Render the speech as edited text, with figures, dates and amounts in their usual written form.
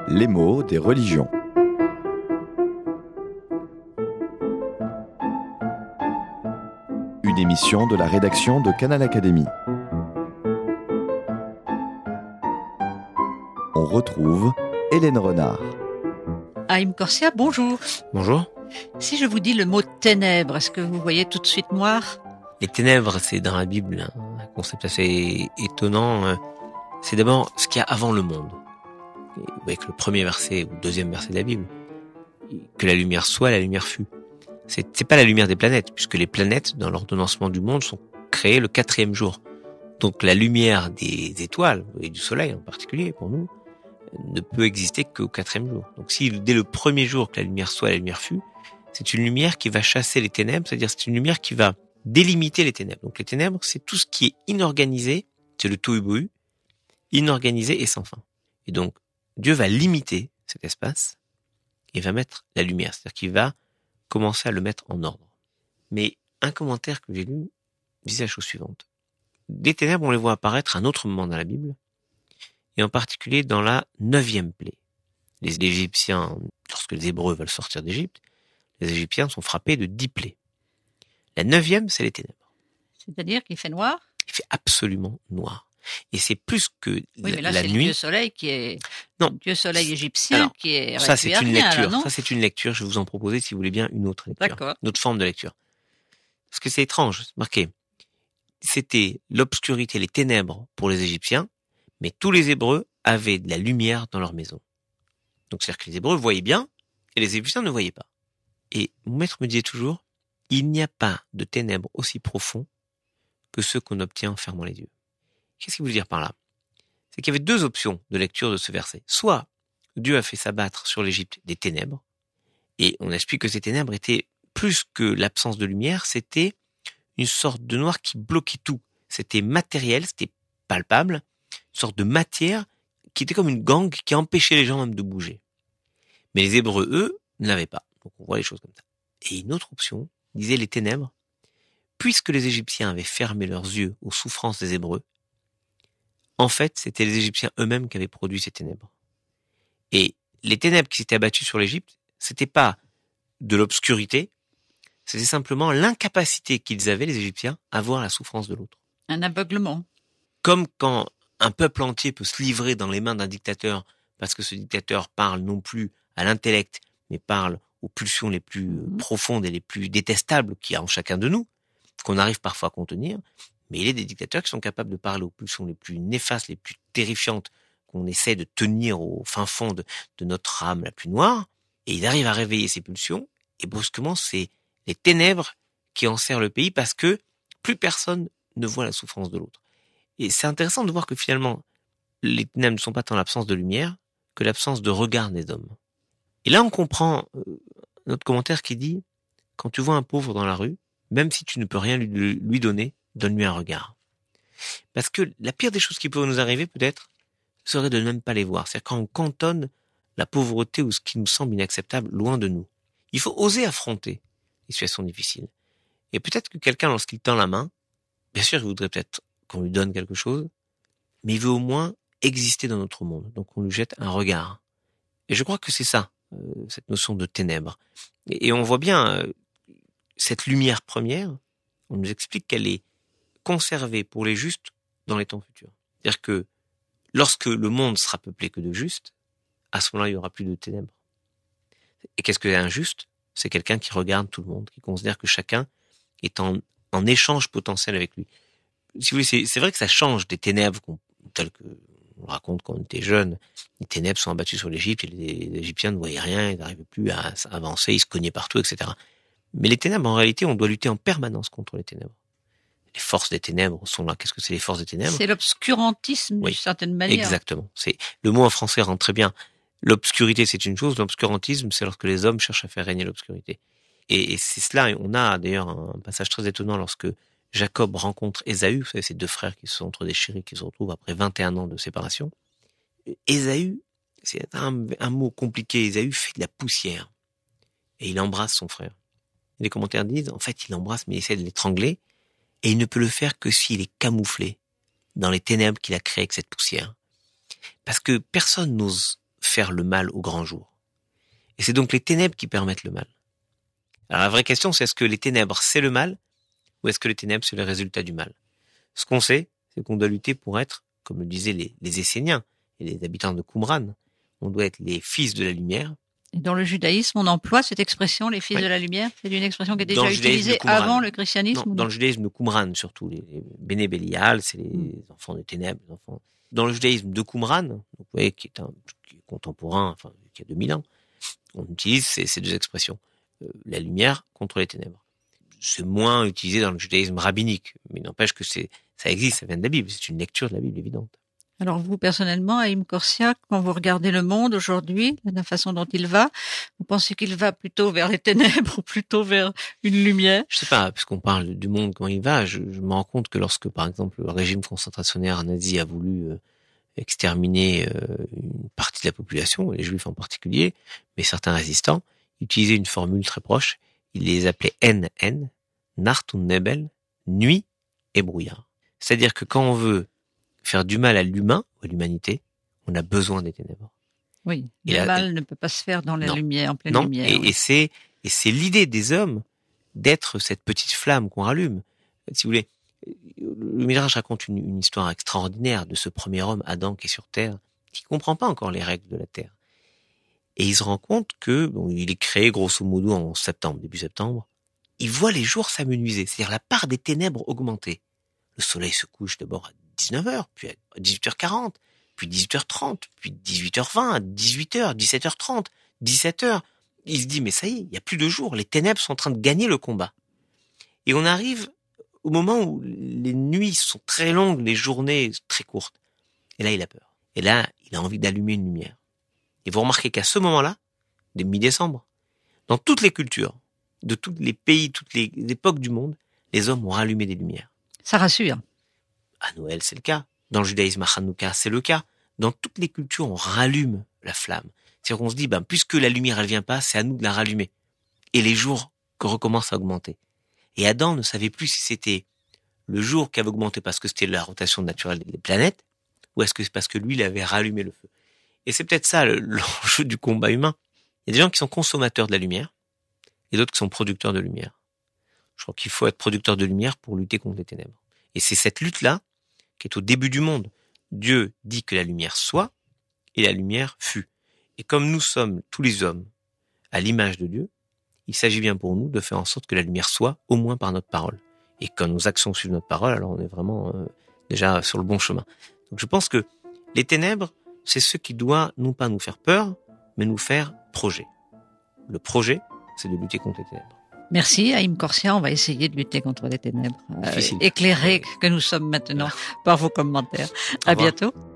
Les mots des religions. Une émission de la rédaction de Canal Académie. On retrouve Hélène Renard. Haïm Corsia, bonjour. Bonjour. Si je vous dis le mot ténèbres, est-ce que vous voyez tout de suite noir ? Les ténèbres, c'est dans la Bible un concept assez étonnant. C'est d'abord ce qu'il y a avant le monde. Et vous voyez que le premier verset ou le deuxième verset de la Bible, que la lumière soit, la lumière fut. C'est pas la lumière des planètes, puisque les planètes, dans l'ordonnancement du monde, sont créées le 4e jour. Donc la lumière des étoiles, et du soleil en particulier pour nous, ne peut exister qu'au 4e jour. Donc si dès le premier jour que la lumière soit, la lumière fut, c'est une lumière qui va chasser les ténèbres, c'est-à-dire c'est une lumière qui va délimiter les ténèbres. Donc les ténèbres, c'est tout ce qui est inorganisé, c'est le tohu-bohu, inorganisé et sans fin. Et donc Dieu va limiter cet espace et va mettre la lumière, c'est-à-dire qu'il va commencer à le mettre en ordre. Mais un commentaire que j'ai lu disait la chose suivante. Des ténèbres, on les voit apparaître à un autre moment dans la Bible, et en particulier dans la 9e plaie. Les Égyptiens, lorsque les Hébreux veulent sortir d'Égypte, les Égyptiens sont frappés de 10 plaies. La 9e, c'est les ténèbres. C'est-à-dire qu'il fait noir ? Il fait absolument noir. Et c'est plus que Oui, mais là, la c'est nuit. le dieu soleil qui est... Non. Le dieu soleil égyptien Alors, qui est... Ça, c'est une lecture. Là, non ? Ça, c'est une lecture. Je vais vous en proposer, si vous voulez bien, une autre lecture. D'accord. Une autre forme de lecture. Parce que c'est étrange. Marqué. C'était l'obscurité, les ténèbres pour les Égyptiens, mais tous les Hébreux avaient de la lumière dans leur maison. Donc, c'est-à-dire que les Hébreux voyaient bien, et les Égyptiens ne voyaient pas. Et mon maître me disait toujours, il n'y a pas de ténèbres aussi profonds que ceux qu'on obtient en fermant les yeux. Qu'est-ce qu'il veut dire par là ? C'est qu'il y avait 2 options de lecture de ce verset. Soit Dieu a fait s'abattre sur l'Égypte des ténèbres, et on explique que ces ténèbres étaient plus que l'absence de lumière, c'était une sorte de noir qui bloquait tout. C'était matériel, c'était palpable, une sorte de matière qui était comme une gangue qui empêchait les gens même de bouger. Mais les Hébreux, eux, ne l'avaient pas. Donc on voit les choses comme ça. Et une autre option disait les ténèbres, puisque les Égyptiens avaient fermé leurs yeux aux souffrances des Hébreux, en fait, c'était les Égyptiens eux-mêmes qui avaient produit ces ténèbres. Et les ténèbres qui s'étaient abattues sur l'Égypte, c'était pas de l'obscurité, c'était simplement l'incapacité qu'ils avaient, les Égyptiens, à voir la souffrance de l'autre. Un aveuglement. Comme quand un peuple entier peut se livrer dans les mains d'un dictateur, parce que ce dictateur parle non plus à l'intellect, mais parle aux pulsions les plus profondes et les plus détestables qu'il y a en chacun de nous, qu'on arrive parfois à contenir, mais il y a des dictateurs qui sont capables de parler aux pulsions les plus néfastes, les plus terrifiantes, qu'on essaie de tenir au fin fond de notre âme la plus noire, et ils arrivent à réveiller ces pulsions, et brusquement, c'est les ténèbres qui enserrent le pays, parce que plus personne ne voit la souffrance de l'autre. Et c'est intéressant de voir que finalement, les ténèbres ne sont pas tant l'absence de lumière, que l'absence de regard des hommes. Et là, on comprend notre commentaire qui dit, quand tu vois un pauvre dans la rue, même si tu ne peux rien lui donner, donne-lui un regard. Parce que la pire des choses qui peuvent nous arriver, peut-être, serait de ne même pas les voir. C'est-à-dire quand on cantonne la pauvreté ou ce qui nous semble inacceptable loin de nous. Il faut oser affronter les situations difficiles. Et peut-être que quelqu'un, lorsqu'il tend la main, bien sûr, il voudrait peut-être qu'on lui donne quelque chose, mais il veut au moins exister dans notre monde. Donc on lui jette un regard. Et je crois que c'est ça, cette notion de ténèbres. Et on voit bien cette lumière première, on nous explique qu'elle est conservée pour les justes dans les temps futurs. C'est-à-dire que lorsque le monde sera peuplé que de justes, à ce moment-là, il n'y aura plus de ténèbres. Et qu'est-ce que un juste ? C'est quelqu'un qui regarde tout le monde, qui considère que chacun est en échange potentiel avec lui. Si vous voulez, c'est vrai que ça change des ténèbres telles que on raconte quand on était jeune. Les ténèbres sont abattues sur l'Égypte et les Égyptiens ne voyaient rien, ils n'arrivaient plus à avancer, ils se cognaient partout, etc. Mais les ténèbres, en réalité, on doit lutter en permanence contre les ténèbres. Les forces des ténèbres sont là. Qu'est-ce que c'est les forces des ténèbres ? C'est l'obscurantisme, Oui, d'une certaine manière. Exactement. Le mot en français rentre très bien. L'obscurité, c'est une chose. L'obscurantisme, c'est lorsque les hommes cherchent à faire régner l'obscurité. Et c'est cela. On a d'ailleurs un passage très étonnant lorsque Jacob rencontre Ésaü. Vous savez, ces 2 frères qui se sont déchirés, qui se retrouvent après 21 ans de séparation. Ésaü, c'est un mot compliqué. Ésaü fait de la poussière. Et il embrasse son frère. Et les commentaires disent, en fait, il l'embrasse, mais il essaie de l'étrangler. Et il ne peut le faire que s'il est camouflé dans les ténèbres qu'il a créées avec cette poussière. Parce que personne n'ose faire le mal au grand jour. Et c'est donc les ténèbres qui permettent le mal. Alors la vraie question, c'est est-ce que les ténèbres, c'est le mal, ou est-ce que les ténèbres, c'est le résultat du mal? Ce qu'on sait, c'est qu'on doit lutter pour être, comme le disaient les Esséniens et les habitants de Qumran, on doit être les fils de la lumière. Et dans le judaïsme, on emploie cette expression, les fils Oui. de la lumière. C'est une expression qui est Dans déjà le judaïsme utilisée de Qumran. avant le christianisme. Non, dans le judaïsme de Qumran, surtout, les Béné Bélial, c'est les enfants des ténèbres, les enfants. Dans le judaïsme de Qumran, donc, vous voyez, qui est contemporain, enfin, qui a 2000 ans, on utilise ces deux expressions. La lumière contre les ténèbres. C'est moins utilisé dans le judaïsme rabbinique, mais n'empêche que ça existe, ça vient de la Bible, c'est une lecture de la Bible évidente. Alors vous, personnellement, Haïm Korsia, quand vous regardez le monde aujourd'hui, la façon dont il va, vous pensez qu'il va plutôt vers les ténèbres ou plutôt vers une lumière? Je sais pas, puisqu'on parle du monde, comment il va, je me rends compte que lorsque, par exemple, le régime concentrationnaire nazi a voulu exterminer une partie de la population, les juifs en particulier, mais certains résistants, utilisaient une formule très proche, ils les appelaient NN, Nacht und Nebel, nuit et brouillard. C'est-à-dire que quand on veut faire du mal à l'humain, ou à l'humanité, on a besoin des ténèbres. Oui, Et le mal ne peut pas se faire dans la lumière, en pleine lumière. Et c'est l'idée des hommes d'être cette petite flamme qu'on rallume. Si vous voulez, le Midrash raconte une histoire extraordinaire de ce premier homme, Adam, qui est sur Terre, qui comprend pas encore les règles de la Terre. Et il se rend compte que, il est créé grosso modo en septembre, début septembre, il voit les jours s'amenuiser, c'est-à-dire la part des ténèbres augmenter. Le soleil se couche d'abord à 19h, puis à 18h40, puis 18h30, puis 18h20, 18h, 17h30, 17h. Il se dit, mais ça y est, il n'y a plus de jours, les ténèbres sont en train de gagner le combat. Et on arrive au moment où les nuits sont très longues, les journées très courtes. Et là, il a peur. Et là, il a envie d'allumer une lumière. Et vous remarquez qu'à ce moment-là, dès mi-décembre, dans toutes les cultures, de tous les pays, toutes les époques du monde, les hommes ont rallumé des lumières. Ça rassure. À Noël, c'est le cas. Dans le judaïsme, à Hanouka, c'est le cas. Dans toutes les cultures, on rallume la flamme. C'est-à-dire qu'on se dit, puisque la lumière, elle vient pas, c'est à nous de la rallumer. Et les jours recommencent à augmenter. Et Adam ne savait plus si c'était le jour qui avait augmenté parce que c'était la rotation naturelle des planètes, ou est-ce que c'est parce que lui, il avait rallumé le feu. Et c'est peut-être ça l'enjeu du combat humain. Il y a des gens qui sont consommateurs de la lumière, et d'autres qui sont producteurs de lumière. Je crois qu'il faut être producteur de lumière pour lutter contre les ténèbres. Et c'est cette lutte-là qui est au début du monde. Dieu dit que la lumière soit, et la lumière fut. Et comme nous sommes tous les hommes à l'image de Dieu, il s'agit bien pour nous de faire en sorte que la lumière soit, au moins par notre parole. Et quand nos actions suivent notre parole, alors on est vraiment déjà sur le bon chemin. Donc je pense que les ténèbres, c'est ce qui doit non pas nous faire peur, mais nous faire projet. Le projet, c'est de lutter contre les ténèbres. Merci Haïm Korsia, on va essayer de lutter contre les ténèbres. Difficile. Éclairés que nous sommes maintenant par vos commentaires. À bientôt.